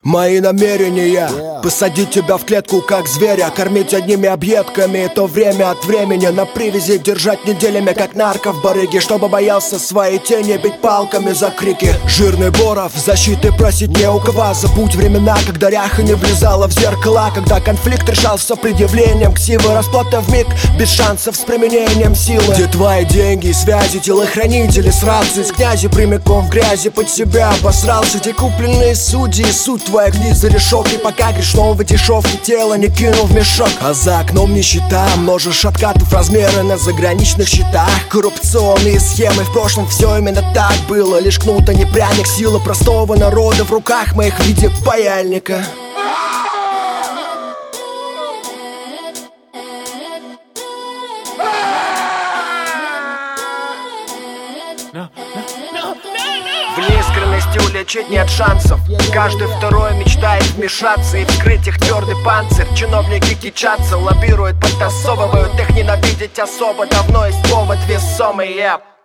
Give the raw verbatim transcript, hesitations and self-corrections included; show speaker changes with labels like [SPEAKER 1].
[SPEAKER 1] Мои намерения — посадить тебя в клетку, как зверя, кормить одними объедками, и то время от времени на привязи держать неделями, как нарко в барыге, чтобы боялся своей тени бить палками за крики. Жирный Боров, защиты просить не у кого. Забудь времена, когда ряха не влезала в зеркала, когда конфликт решался предъявлением ксивы, расплата вмиг, без шансов с применением силы. Где твои деньги, связи, телохранители с рации, с князи прямиком в грязи под себя обосрался, где купленные судьи, суть твоих лиц за решеткой, пока грешного дешевки тело не кинул в мешок. А за окном нищета, множишь откатов размеры на заграничных счетах. Коррупционные схемы, в прошлом все именно так было. Лишь кнут, а не пряник, сила простого народа в руках моих в виде паяльника. В неискренности улечить нет шансов. Каждый второй мечтает вмешаться и вскрыть их твердый панцирь. Чиновники кичатся, лоббируют, подтасовывают их ненавидеть особо. Давно есть повод весомый, yeah.